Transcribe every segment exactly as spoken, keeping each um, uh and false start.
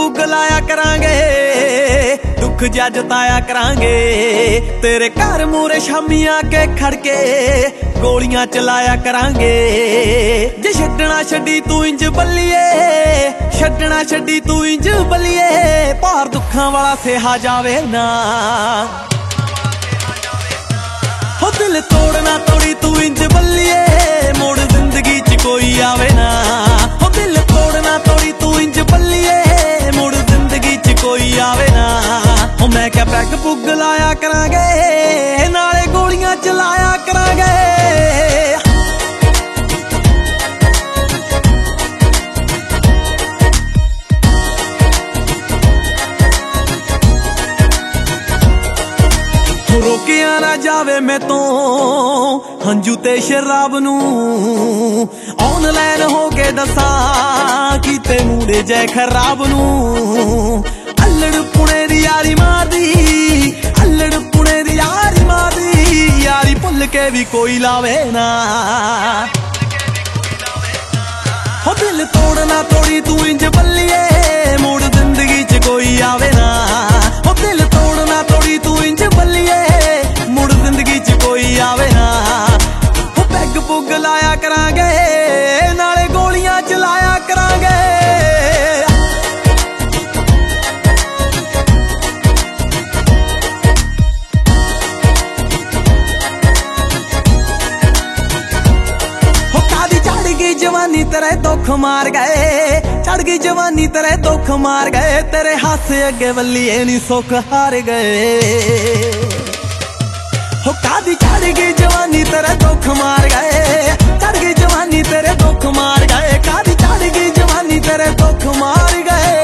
ਪੁੱਗ ਲਾਇਆ ਕਰਾਂਗੇ, ਦੁੱਖ ਜਿਹਾ ਜਤਾਇਆ ਕਰਾਂਗੇ। ਤੇਰੇ ਘਰ ਮੂਰੇ ਸ਼ਾਮੀ ਆ ਕੇ ਖੜਕੇ ਗੋਲੀਆਂ ਚਲਾਇਆ ਕਰਾਂਗੇ। ਜੇ ਛੱਡਣਾ ਛੱਡੀ ਤੂੰ ਇੰਜ ਬੱਲੀਏ, ਛੱਡਣਾ ਛੱਡੀ ਤੂੰ ਇੰਜ ਬੱਲੀਏ, ਭਾਰ ਦੁੱਖਾਂ ਵਾਲਾ ਸਿਹਾ ਜਾਵੇ ਨਾ। ਹੋ ਦਿਲ ਤੋੜਨਾ ਤੋੜੀ ਤੂੰ ਇੰਜ ਬੱਲੀਏ, ਮੁੜ ਜ਼ਿੰਦਗੀ ਚ ਕੋਈ ਆਵੇ ਨਾ। ਹੋ ਦਿਲ ਤੋੜਨਾ ਤੋੜੀ ਤੂੰ ਇੰਜ ਬੱਲੀਏ, ਮੁੜ ਜ਼ਿੰਦਗੀ ਚ ਕੋਈ ਆਵੇ ਨਾ। ਹੋ ਮੈਂ ਕਿਹਾ ਪੈਗ ਪੁੱਗ ਲਾਇਆ ਕਰਾਂਗੇ, ਨਾਲੇ ਗੋਲੀਆਂ ਚਲਾਇਆ ਕਰਾਂਗੇ। ਰੋਕਿਆ ਨਾ ਜਾਵੇ ਮੈਤੋਂ ਹੰਝੂ ਤੇ ਸ਼ਰਾਬ ਨੂੰ, ਆਨਲਾਈਨ ਹੋ ਕੇ ਦੱਸਾਂ ਕੀਤੇ ਮੂੜੇ ਜੈ ਖਰਾਬ ਨੂੰ। ਅੱਲੜ ਪੁਣੇ ਦੀ ਯਾਰੀ ਮਾਰਦੀ, ਅੱਲੜ ਪੁਣੇ ਦੀ ਯਾਰੀ ਮਾਰਦੀ, ਯਾਰੀ ਭੁੱਲ ਕੇ ਵੀ ਕੋਈ ਲਾਵੇ ਨਾ। ਹੋ ਦਿਲ ਤੋੜਨਾ ਤੋੜੀ ਤੂੰ ਇੰਜ ਬੱਲੀਏ, ਮੁੜ ਜ਼ਿੰਦਗੀ ਚ ਕੋਈ ਆਵੇ ਨਾ। ਹੋ ਦਿਲ ਤੋੜਨਾ ਤੋੜੀ ਤੂੰ ਇੰਜ ਬੱਲੀਏ, ਮੁੜ ਜ਼ਿੰਦਗੀ ਚ ਕੋਈ ਆਵੇ ਨਾ। ਹੋ ਪੈਗ ਪੁੱਗ ਲਾਇਆ ਕਰਾਂਗੇ, ਨਾਲੇ ਗੋਲੀਆਂ ਚਲਾਇਆ ਕਰਾਂਗੇ। जवानी तेरे दुख मार गए, चढ़ गई जवानी तेरे दुख मार गए। तेरे हाथ अगे वल्लिए नी सुख हार गए। हो कादी चढ़ गई जवानी तेरे दुख मार गए, चढ़ गई जवानी तेरे दुख मार गए। कादी चढ़ गई जवानी तेरे दुख मार गए।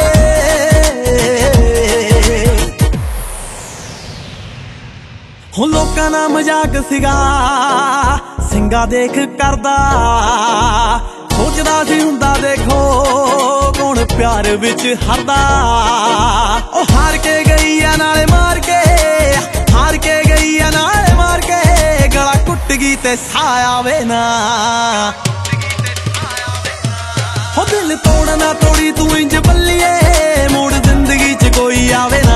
हो लोकां दा मजाक सिगा ਸਿੰਘਾ देख करदा, सोचदा सी हुंदा देखो कौन प्यार विच हरदा। ओ हार के गई आ नाले मार के, हार के गई आ नाले मार के, गला घुट गई ते साह आवे ना। हो दिल तोड़ना तोड़ी तू इंज बल्लिए, मुड़ जिंदगी च कोई आवे ना।